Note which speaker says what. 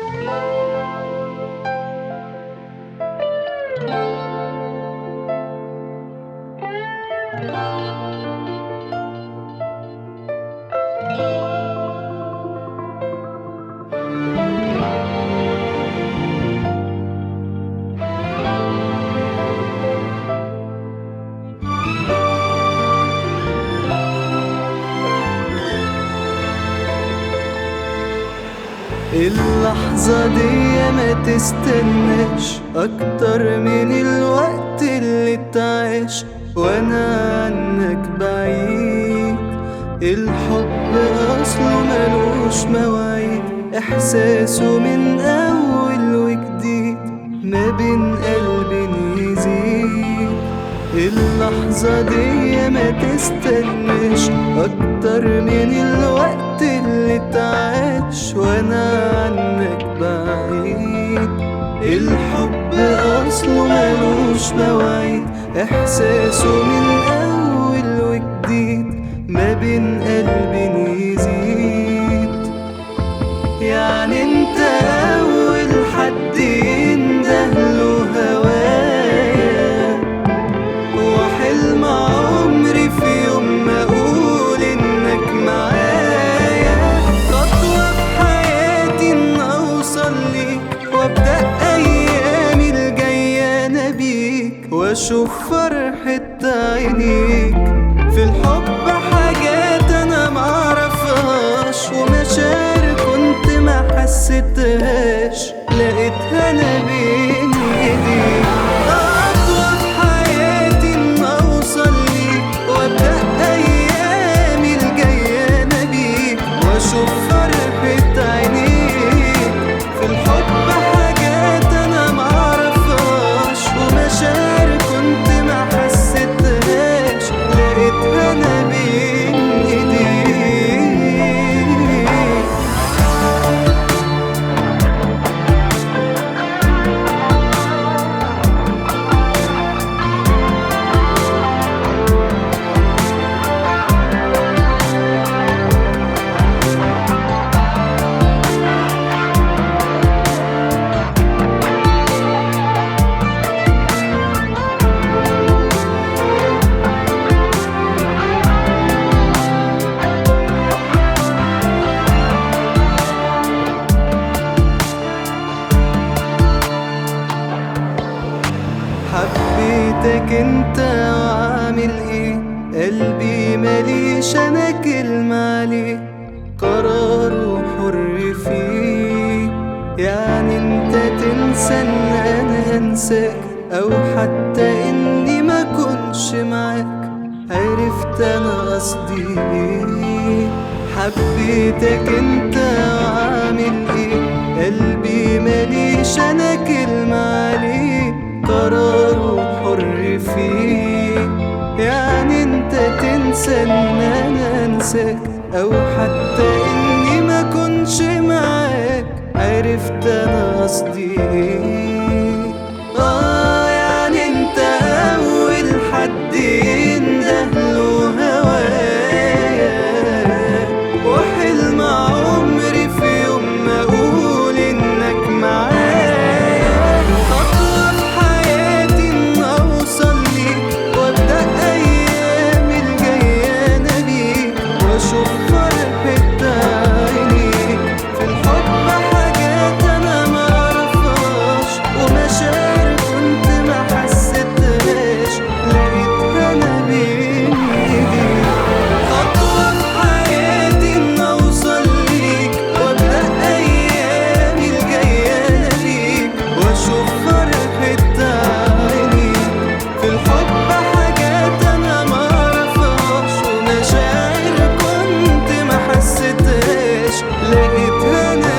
Speaker 1: اللحظة دي ما تستناش أكتر من الوقت اللي اتعاش وأنا عنك بعيد. الحب أصله ملوش مواعيد، إحساسه من أول وجديد ما بين قلبي يزيد. اللحظة دي ما تستناش أكتر من الوقت اللي اتعاش وأنا عنك بعيد. الحب أصله ملوش مواعيد، إحساسه من أول وجديد ما بين قلبي يزيد. يعني انت أول حد يندهله هوايا، وحلم عمري في يوم ما أقول إنك معايا. خطوة في حياتي إن أوصل ليك وأبدأ أيامي الجاية أنا بيك، وأشوف فرحة عينيك. في الحب حاجات أنا معرفهاش، ومشاعر كنت ما حسيتهاش لقيتها أنا بين إيديك. أطول حياتي إن أوصل ليك وأبدأ أيامي الجاية أنا بيك، وأشوف فرحة عينيك. في الحب حاجات أنا معرفهاش، ومشاعر كنت ما حسيتهاش لقيتها أنا بين إيديك. حبيتك انت وعامل ايه، قلبي ماليش انا كلمة عليه، قراره حر فيه. يعني انت تنسى ان انا انساك، او حتى اني ما كنش معاك، عرفت انا قصدي ايه. حبيتك انت وعامل ايه، قلبي ماليش انا كلمة عليه، قراره حر فيه. يعني انت تنسى ان انا انساك، او حتى اني ما كنش معاك، عرفت انا قصدي ايه. يعني انت اول حد يندهله هوايا، وحلم عمري في يوم ما اقول انك معايا. خطوة في حياتي ان اوصل ليك وابدأ ايامي الجاية انا بيك، واشوف فرحة عينيك. في الحب حاجات انا معرفهاش، ومشاعر كنت ما حسيتهاش لقيتها انا بين ايديك. خطوة في حياتي ان اوصل ليك وابدأ ايامي الجاية انا بيك، واشوف فرحة عينيك. في الحب حاجات انا معرفهاش، ومشاعر كنت ما حسيتهاش لقيتها انا